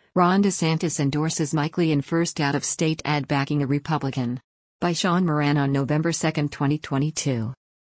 Ron DeSantis endorses Mike Lee in first out-of-state ad backing a Republican. By Sean Moran on November 2, 2022.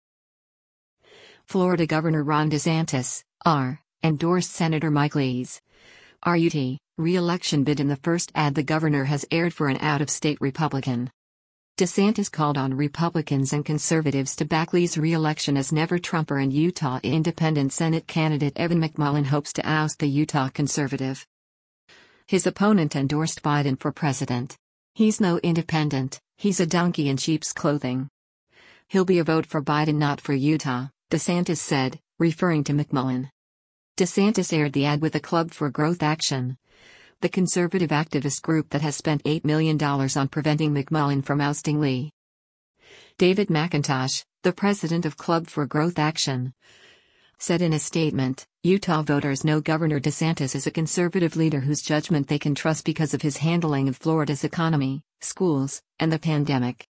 Florida Governor Ron DeSantis, R., endorsed Senator Mike Lee's RUT re-election bid in the first ad the governor has aired for an out-of-state Republican. DeSantis called on Republicans and conservatives to back Lee's re-election as never-Trumper and Utah Independent Senate candidate Evan McMullin hopes to oust the Utah conservative. His opponent endorsed Biden for president. "He's no independent, he's a donkey in sheep's clothing. He'll be a vote for Biden, not for Utah," DeSantis said, referring to McMullin. DeSantis aired the ad with the Club for Growth Action, the conservative activist group that has spent $8 million on preventing McMullin from ousting Lee. David McIntosh, the president of Club for Growth Action, said in a statement, "Utah voters know Governor DeSantis is a conservative leader whose judgment they can trust because of his handling of Florida's economy, schools, and the pandemic."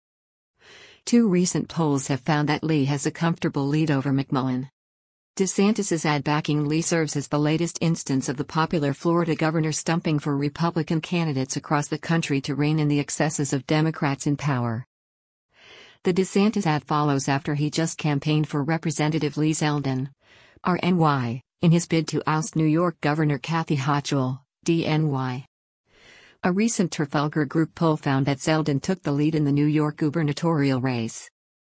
Two recent polls have found that Lee has a comfortable lead over McMullin. DeSantis's ad backing Lee serves as the latest instance of the popular Florida governor stumping for Republican candidates across the country to rein in the excesses of Democrats in power. The DeSantis ad follows after he just campaigned for Representative Lee Zeldin, RNY, in his bid to oust New York Governor Kathy Hochul, DNY. A recent Trafalgar Group poll found that Zeldin took the lead in the New York gubernatorial race.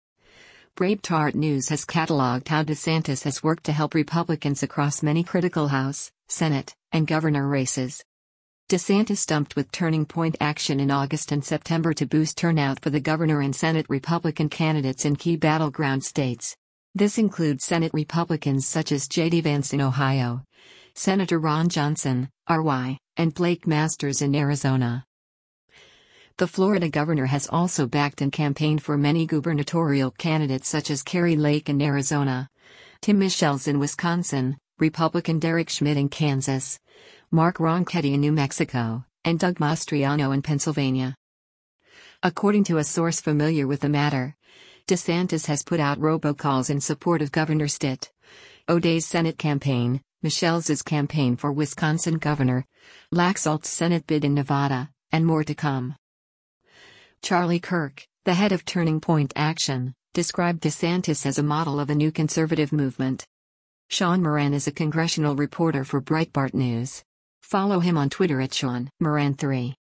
Breitbart News has cataloged how DeSantis has worked to help Republicans across many critical House, Senate, and governor races. DeSantis stumped with Turning Point Action in August and September to boost turnout for the governor and Senate Republican candidates in key battleground states. This includes Senate Republicans such as J.D. Vance in Ohio, Senator Ron Johnson, RY, and Blake Masters in Arizona. The Florida governor has also backed and campaigned for many gubernatorial candidates such as Kari Lake in Arizona, Tim Michels in Wisconsin, Republican Derek Schmidt in Kansas, Mark Ronchetti in New Mexico, and Doug Mastriano in Pennsylvania. According to a source familiar with the matter, DeSantis has put out robocalls in support of Governor Stitt O'Day's Senate campaign, Michels' campaign for Wisconsin governor, Laxalt's Senate bid in Nevada, and more to come. Charlie Kirk, the head of Turning Point Action, described DeSantis as a model of a new conservative movement. Sean Moran is a congressional reporter for Breitbart News. Follow him on Twitter at Sean Moran3.